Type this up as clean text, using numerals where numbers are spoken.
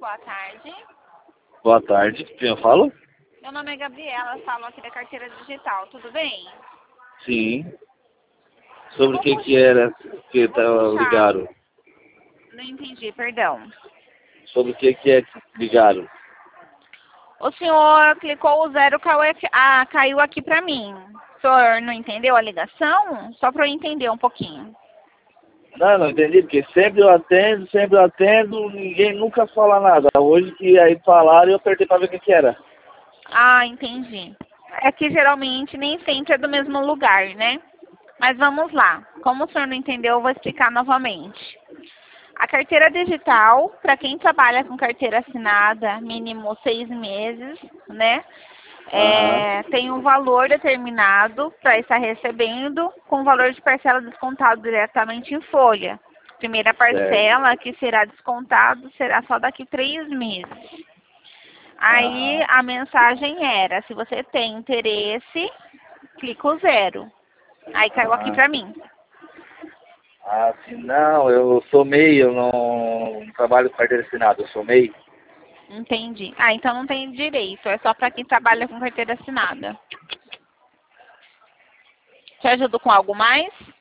boa tarde. Boa tarde, quem eu falo? Meu nome é Gabriela, falo aqui da carteira digital, tudo bem? Sim. Sobre o que era que ligaram? Não entendi, perdão. Sobre o que é que ligaram? O senhor clicou o zero, caiu aqui pra mim. O senhor não entendeu a ligação? Só para eu entender um pouquinho. Não entendi, porque sempre eu atendo, ninguém nunca fala nada. Hoje que aí falaram eu apertei pra ver o que era. Ah, entendi. É que geralmente nem sempre é do mesmo lugar, né? Mas vamos lá. Como o senhor não entendeu, eu vou explicar novamente. A carteira digital, para quem trabalha com carteira assinada, mínimo 6 meses, né? Tem um valor determinado para estar recebendo, com o valor de parcela descontado diretamente em folha. Primeira parcela que será descontado será só daqui 3 meses. Aí a mensagem era, se você tem interesse, clica o zero. Aí caiu aqui para mim. Sim, não, eu sou MEI, eu não trabalho com carteira assinada, eu sou MEI. Entendi. Então não tem direito, é só para quem trabalha com carteira assinada. Te ajudo com algo mais?